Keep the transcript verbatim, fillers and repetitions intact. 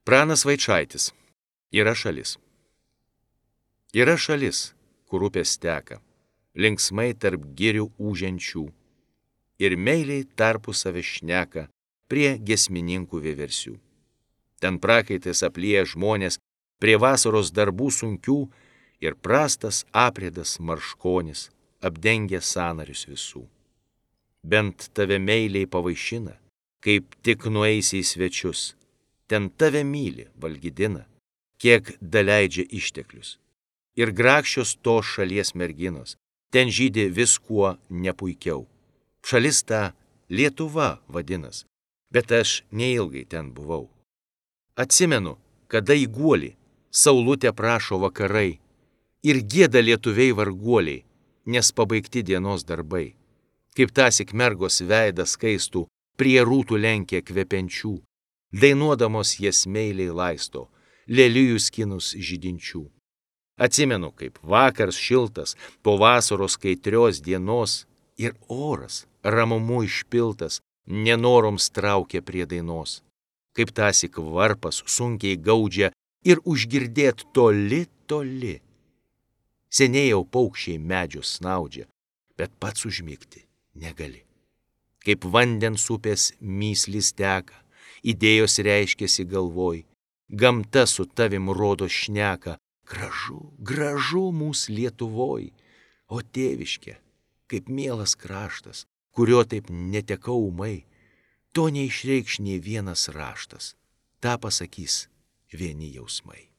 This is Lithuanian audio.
Pranas Vaičaitis. Yra šalis. Yra šalis, kur upės teka, linksmai tarp girių ūžiančių, ir meiliai tarpusavę šneka prie giesmininkų vieversių. Ten prakaitais aplieja žmonės prie vasaros darbų sunkių, ir prastas aprėdas marškonis apdengia sąnarius visų. Bent tave meiliai pavaišina, kaip tik nueisi į svečius. Ten tave myli, valgydina, kiek daleidžia išteklius. Ir grakščios tos šalies merginos, ten žydi viskuo nepuikiau. Šalis ta Lietuva vadinas, bet aš neilgai ten buvau. Atsimenu, kada į guolį saulutė prašo vakarai, ir gieda lietuviai varguoliai, nes pabaigti dienos darbai. Kaip tąsyk mergos veidą skaistų prie rūtų lenkia kvepiančių, dainuodamos jas meiliai laisto, lelijų skinus žydinčių. Atsimenu, kaip vakars šiltas po vasaros kaitrios dienos, ir oras ramumu išpiltas nenoroms traukia prie dainos. Kaip tąsyk varpas sunkiai gaudžia ir užgirdėt toli, toli. Seniai jau paukščiai medžius snaudžia, bet pats užmigti negali. Kaip vandens upės myslys teka, idėjos reiškiasi galvoj, gamta su tavim rodo šneka, gražu, gražu mūs Lietuvoj, o tėviškė, kaip mielas kraštas, kurio taip netekau ūmai, to neišreikš nė vienas raštas, tą pasakys vieni jausmai.